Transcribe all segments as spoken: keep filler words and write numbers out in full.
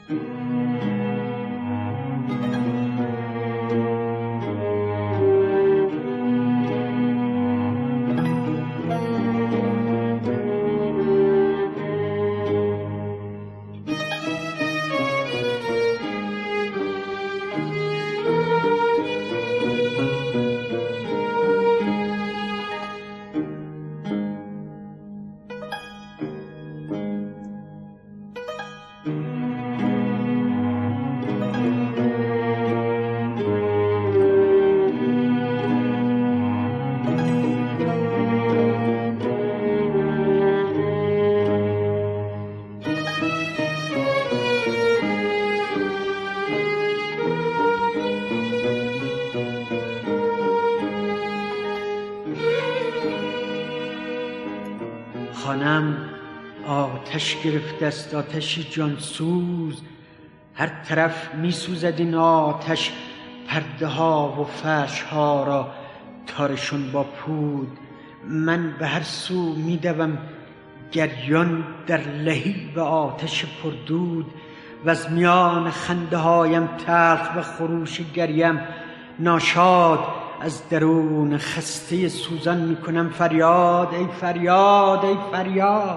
خانم آتش گرفته است، آتشی جانسوز، هر طرف می سوزد این آتش، پرده ها و فرش ها را تارشون با پود. من به هر سو می دوم گریان در لهیب آتش پردود، و از میان خنده هایم تلخ و خروش گریم ناشاد از درون خسته سوزان می کنم فریاد، ای فریاد، ای فریاد.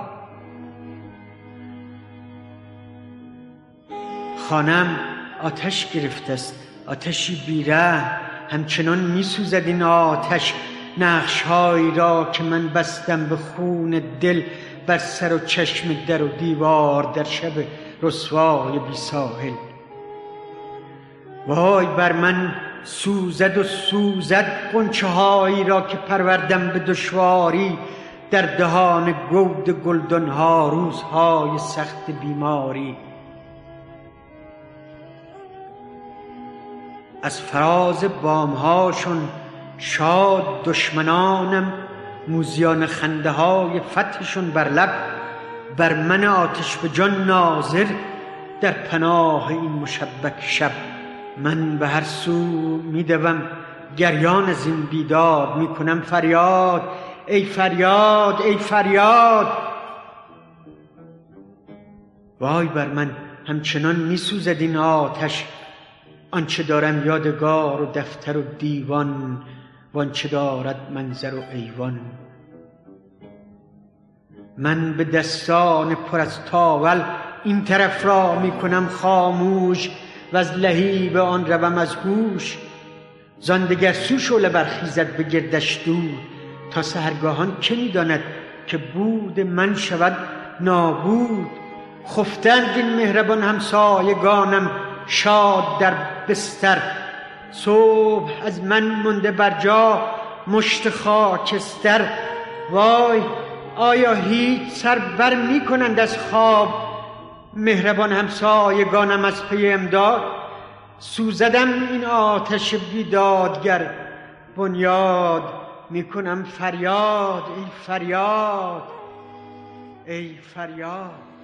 خانم آتش گرفته است، آتشی بی‌رحم، همچنان می سوزد این آتش نقش‌هایی را که من بستم به خون دل بر سر و چشم در و دیوار در شب رسوای بی ساحل. وای بر من سوزد و سوزد غنچه هایی را که پروردم به دشواری در دهان گود گلدان ها روزهای سخت بیماری. از فراز بام هاشون شاد دشمنانم، موزیان خنده های فتحشون بر لب، بر من آتش به جان ناظر در پناه این مشبک شب. من به هر سو می دوم گریان از این بیداد، می کنم فریاد، ای فریاد، ای فریاد. وای بر من همچنان می سوزد این آتش، آنچه دارم یادگار و دفتر و دیوان، وانچه دارد منظر و ایوان. من به دستان پر از تاول این طرف را می کنم خاموش، و از لهیب آن روم از هوش. زان دگر سو شعله برخیزد به گردش دود، تا سحرگاهان که می داند که بود من شود نابود. خفتند این مهربان همسایگانم شاد در بستر، صبح از من مونده بر جا مشت خاکستر. وای آیا هیچ سر بر می کنند از خواب مهربان همسایگانم از پی امداد؟ سوزدم این آتش بیدادگر، بنیاد می کنم فریاد، ای فریاد، ای فریاد.